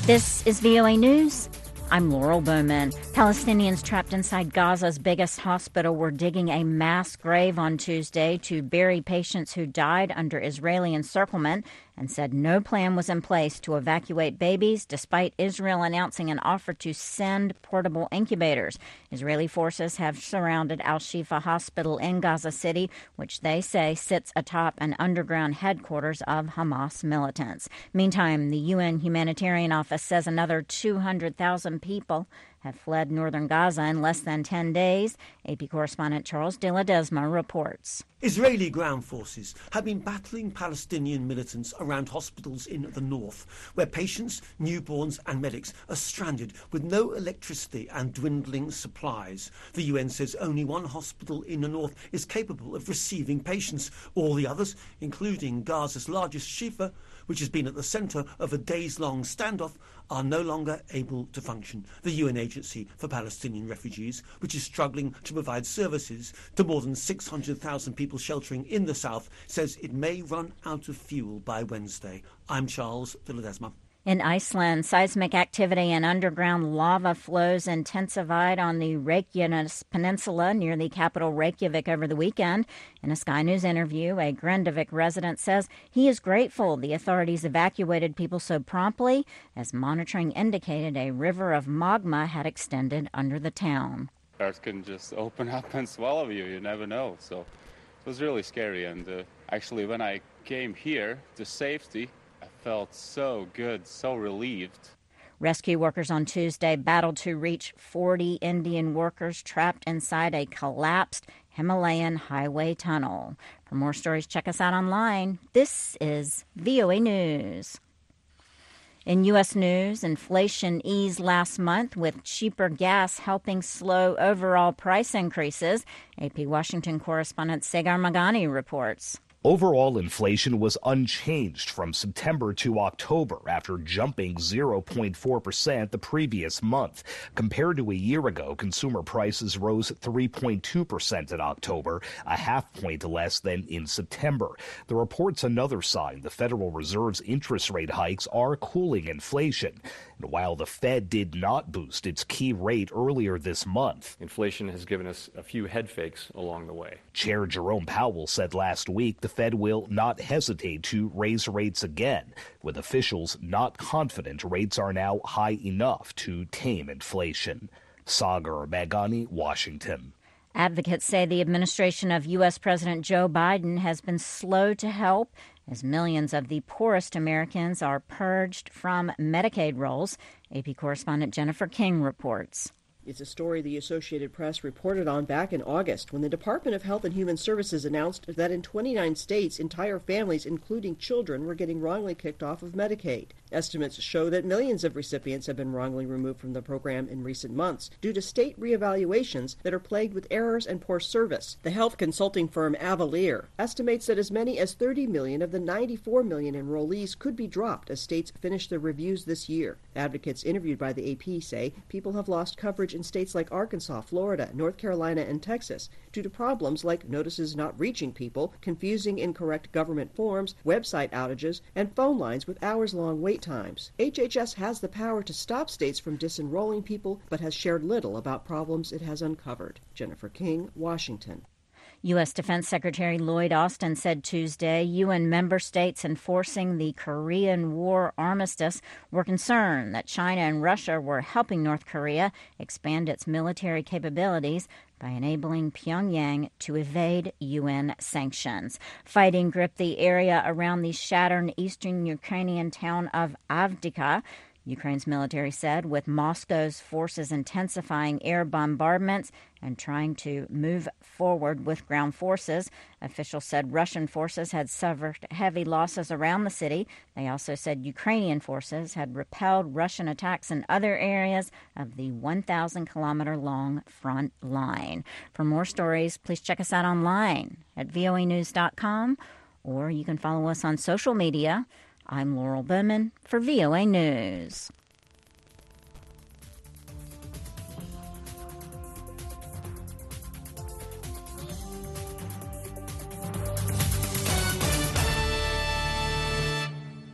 This is VOA News. I'm Laurel Bowman. Palestinians trapped inside Gaza's biggest hospital were digging a mass grave on Tuesday to bury patients who died under Israeli encirclement and said no plan was in place to evacuate babies, despite Israel announcing an offer to send portable incubators. Israeli forces have surrounded Al-Shifa Hospital in Gaza City, which they say sits atop an underground headquarters of Hamas militants. Meantime, the UN Humanitarian Office says another 200,000 people have fled northern Gaza in less than 10 days. AP correspondent Charles de Ledesma reports. Israeli ground forces have been battling Palestinian militants around hospitals in the north, where patients, newborns and medics are stranded with no electricity and dwindling supplies. The UN says only one hospital in the north is capable of receiving patients. All the others, including Gaza's largest Shifa, which has been at the centre of a days-long standoff, are no longer able to function. The UN Agency for Palestinian Refugees, which is struggling to provide services to more than 600,000 people sheltering in the south, says it may run out of fuel by Wednesday. I'm Charles de Ledesma. In Iceland, seismic activity and underground lava flows intensified on the Reykjanes Peninsula near the capital Reykjavik over the weekend. In a Sky News interview, a Grindavik resident says he is grateful the authorities evacuated people so promptly, as monitoring indicated a river of magma had extended under the town. Earth can just open up and swallow you. You never know. So it was really scary. And actually, when I came here to safety, I felt so good, so relieved. Rescue workers on Tuesday battled to reach 40 Indian workers trapped inside a collapsed Himalayan highway tunnel. For more stories, check us out online. This is VOA News. In U.S. news, inflation eased last month with cheaper gas helping slow overall price increases. AP Washington correspondent Sagar Magani reports. Overall inflation was unchanged from September to October after jumping 0.4% the previous month. Compared to a year ago, consumer prices rose 3.2% in October, a half point less than in September. The report's another sign the Federal Reserve's interest rate hikes are cooling inflation. And while the Fed did not boost its key rate earlier this month, inflation has given us a few head fakes along the way. Chair Jerome Powell said last week the Fed will not hesitate to raise rates again, with officials not confident rates are now high enough to tame inflation. Sagar Magani, Washington. Advocates say the administration of U.S. President Joe Biden has been slow to help as millions of the poorest Americans are purged from Medicaid rolls. AP correspondent Jennifer King reports. It's a story the Associated Press reported on back in August when the Department of Health and Human Services announced that in 29 states, entire families, including children, were getting wrongly kicked off of Medicaid. Estimates show that millions of recipients have been wrongly removed from the program in recent months due to state reevaluations that are plagued with errors and poor service. The health consulting firm Avalere estimates that as many as 30 million of the 94 million enrollees could be dropped as states finish their reviews this year. Advocates interviewed by the AP say people have lost coverage in states like Arkansas, Florida, North Carolina, and Texas due to problems like notices not reaching people, confusing incorrect government forms, website outages, and phone lines with hours-long wait times. HHS has the power to stop states from disenrolling people, but has shared little about problems it has uncovered. Jennifer King, Washington. U.S. Defense Secretary Lloyd Austin said Tuesday UN member states enforcing the Korean War armistice were concerned that China and Russia were helping North Korea expand its military capabilities by enabling Pyongyang to evade UN sanctions. Fighting gripped the area around the shattered eastern Ukrainian town of Avdiivka, Ukraine's military said, with Moscow's forces intensifying air bombardments and trying to move forward with ground forces. Officials said Russian forces had suffered heavy losses around the city. They also said Ukrainian forces had repelled Russian attacks in other areas of the 1,000-kilometer-long front line. For more stories, please check us out online at voanews.com, or you can follow us on social media. I'm Laurel Bowman for VOA News.